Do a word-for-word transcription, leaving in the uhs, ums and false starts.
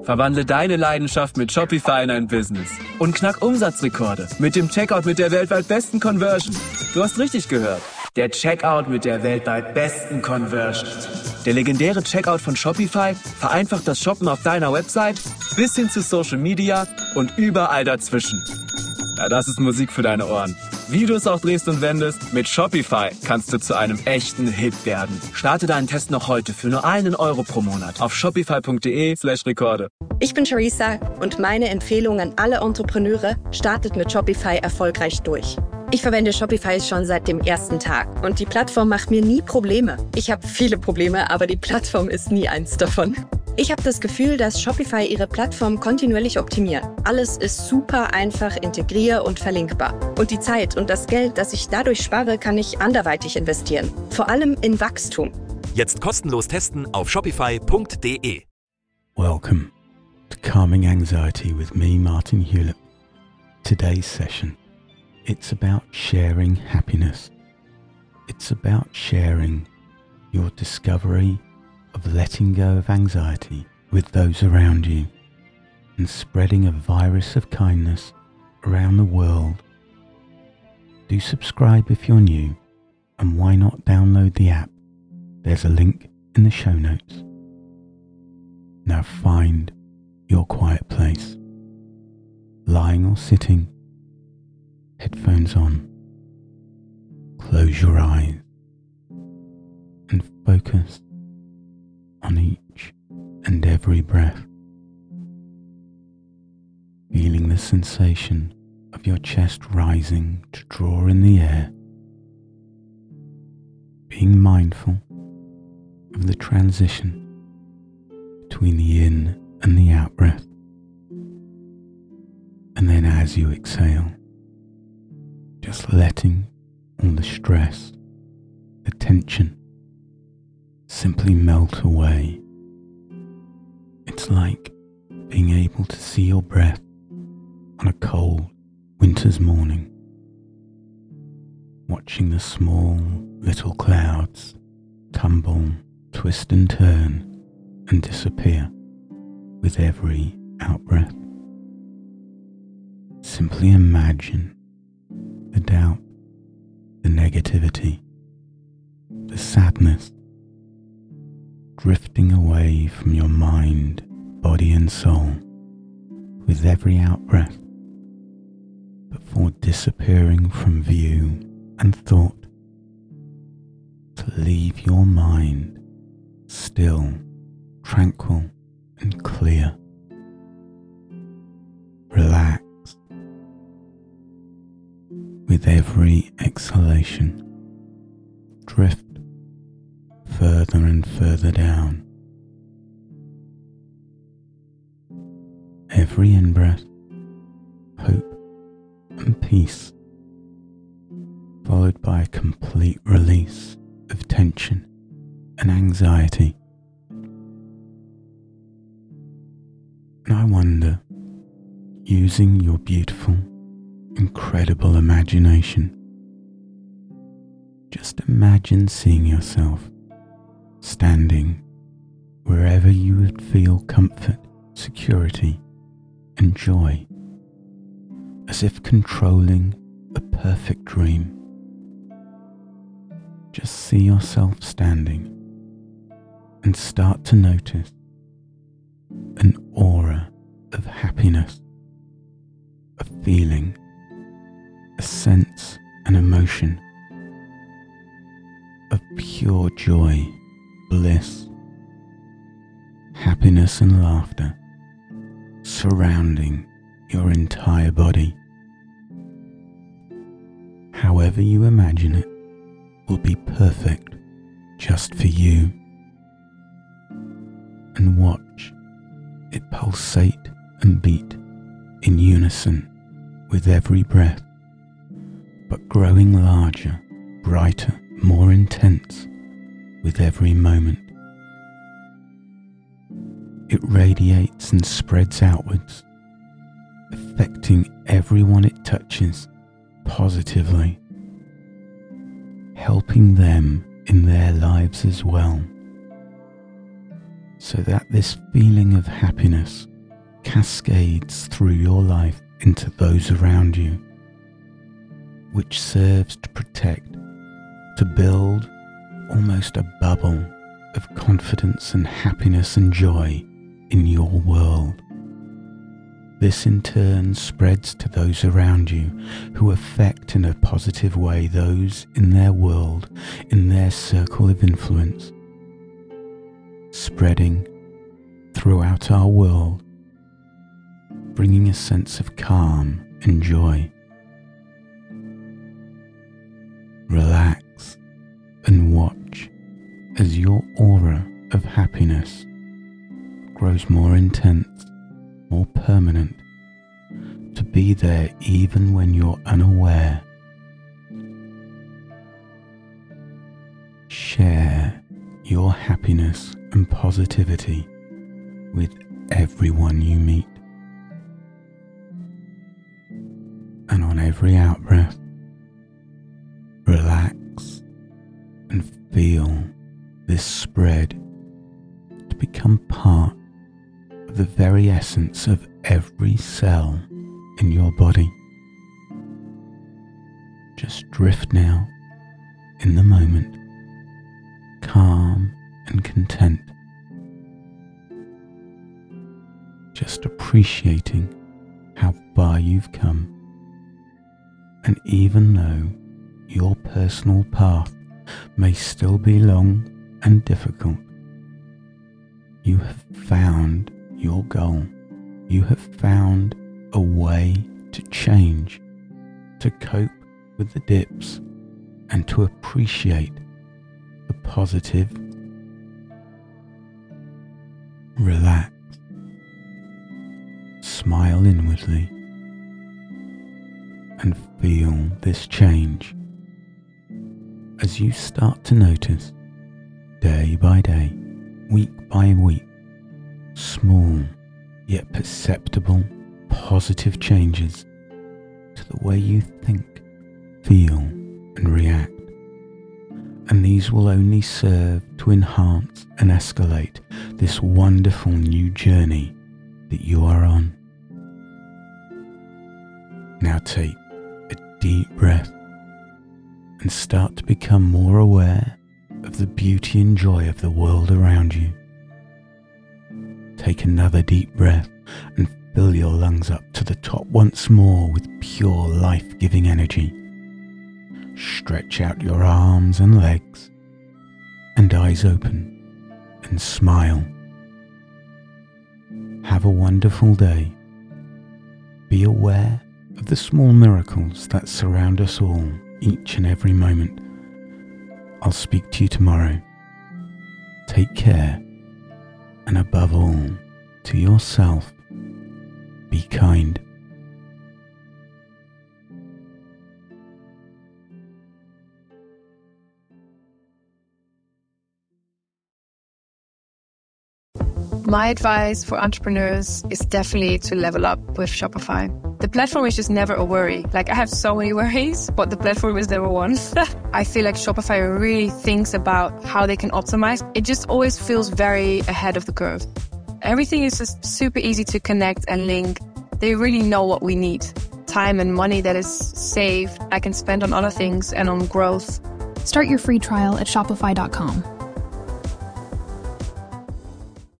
Verwandle deine Leidenschaft mit Shopify in ein Business und knack Umsatzrekorde mit dem Checkout mit der weltweit besten Conversion. Du hast richtig gehört. Der Checkout mit der weltweit besten Conversion. Der legendäre Checkout von Shopify vereinfacht das Shoppen auf deiner Website bis hin zu Social Media und überall dazwischen. Ja, das ist Musik für deine Ohren. Wie du es auch drehst und wendest, mit Shopify kannst du zu einem echten Hit werden. Starte deinen Test noch heute für nur einen Euro pro Monat auf shopify.de slash Rekorde. Ich bin Charissa und meine Empfehlung an alle Entrepreneure: startet mit Shopify erfolgreich durch. Ich verwende Shopify schon seit dem ersten Tag und die Plattform macht mir nie Probleme. Ich habe viele Probleme, aber die Plattform ist nie eins davon. Ich habe das Gefühl, dass Shopify ihre Plattform kontinuierlich optimiert. Alles ist super einfach integrier- und verlinkbar. Und die Zeit und das Geld, das ich dadurch spare, kann ich anderweitig investieren. Vor allem in Wachstum. Jetzt kostenlos testen auf shopify punkt de. Welcome to Calming Anxiety with me, Martin Hewlett. Today's session, it's about sharing happiness. It's about sharing your discovery of letting go of anxiety with those around you and spreading a virus of kindness around the world. Do subscribe if you're new, and why not download the app? There's a link in the show notes. Now find your quiet place, lying or sitting, headphones on. Close your eyes and focus on each and every breath, feeling the sensation of your chest rising to draw in the air, being mindful of the transition between the in and the out breath. And then as you exhale, just letting all the stress, the tension, simply melt away. It's like being able to see your breath on a cold winter's morning, watching the small little clouds tumble, twist and turn and disappear with every out-breath. Simply imagine the doubt, the negativity, the sadness drifting away from your mind, body and soul with every out-breath, before disappearing from view and thought, to leave your mind still, tranquil and clear, relaxed with every exhalation. Drift further and further down. Every in-breath, hope and peace, followed by a complete release of tension and anxiety. And I wonder, using your beautiful, incredible imagination, just imagine seeing yourself standing wherever you would feel comfort, security and joy, as if controlling a perfect dream. Just see yourself standing and start to notice an aura of happiness, a feeling, a sense, an emotion of pure joy, bliss, happiness and laughter surrounding your entire body. However you imagine it will be perfect just for you. And watch it pulsate and beat in unison with every breath, but growing larger, brighter, more intense with every moment. It radiates and spreads outwards, affecting everyone it touches positively, helping them in their lives as well, so that this feeling of happiness cascades through your life into those around you, which serves to protect, to build almost a bubble of confidence and happiness and joy in your world. This in turn spreads to those around you, who affect in a positive way those in their world, in their circle of influence, spreading throughout our world, bringing a sense of calm and joy. Relax and watch as your aura of happiness grows more intense, more permanent, to be there even when you're unaware. Share your happiness and positivity with everyone you meet. And on every out-breath, relax and feel this spread to become part of the very essence of every cell in your body. Just drift now in the moment, calm and content, just appreciating how far you've come. And even though your personal path may still be long and difficult, you have found your goal. You have found a way to change, to cope with the dips, and to appreciate the positive. Relax. Smile inwardly and feel this change as you start to notice day by day, week by week, small yet perceptible positive changes to the way you think, feel and react. And these will only serve to enhance and escalate this wonderful new journey that you are on. Now take a deep breath and start to become more aware of the beauty and joy of the world around you. Take another deep breath and fill your lungs up to the top once more with pure life-giving energy. Stretch out your arms and legs and eyes open and smile. Have a wonderful day. Be aware of the small miracles that surround us all each and every moment. I'll speak to you tomorrow. Take care, and above all, to yourself, be kind. My advice for entrepreneurs is definitely to level up with Shopify. The platform is just never a worry. Like, I have so many worries, but the platform is never one. I feel like Shopify really thinks about how they can optimize. It just always feels very ahead of the curve. Everything is just super easy to connect and link. They really know what we need. Time and money that is saved, I can spend on other things and on growth. Start your free trial at shopify dot com.